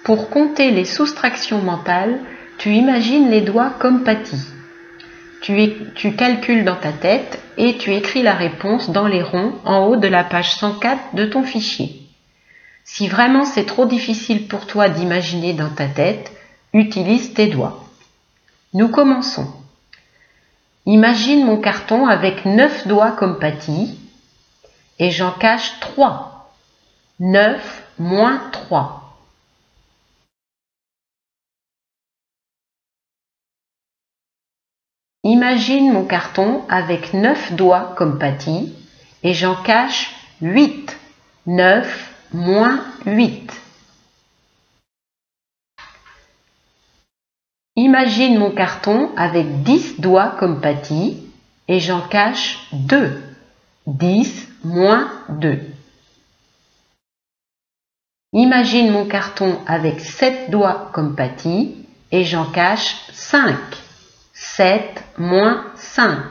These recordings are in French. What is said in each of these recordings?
Pour compter les soustractions mentales, tu imagines les doigts comme pâtis. Tu calcules dans ta tête et tu écris la réponse dans les ronds en haut de la page 104 de ton fichier. Si vraiment c'est trop difficile pour toi d'imaginer dans ta tête, utilise tes doigts. Nous commençons. Imagine mon carton avec 9 doigts comme pâtis et j'en cache 3. 9 moins 3. Imagine mon carton avec 9 doigts comme pâtis et j'en cache 8. 9 moins 8. Imagine mon carton avec 10 doigts comme pâtis et j'en cache 2. 10 moins 2. Imagine mon carton avec 7 doigts comme pâtis et j'en cache 5. 7 moins 5.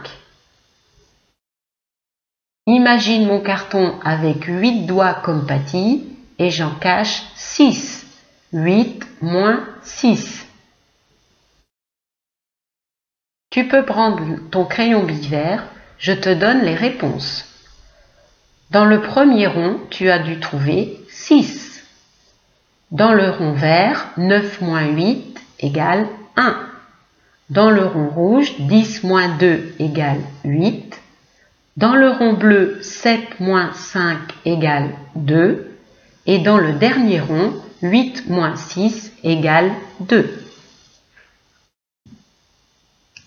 Imagine mon carton avec 8 doigts comme pâtis et j'en cache 6. 8 moins 6. Tu peux prendre ton crayon bille-vert, je te donne les réponses. Dans le premier rond, tu as dû trouver 6. Dans le rond vert, 9 moins 8 égale 1. Dans le rond rouge, 10 moins 2 égale 8. Dans le rond bleu, 7 moins 5 égale 2. Et dans le dernier rond, 8 moins 6 égale 2.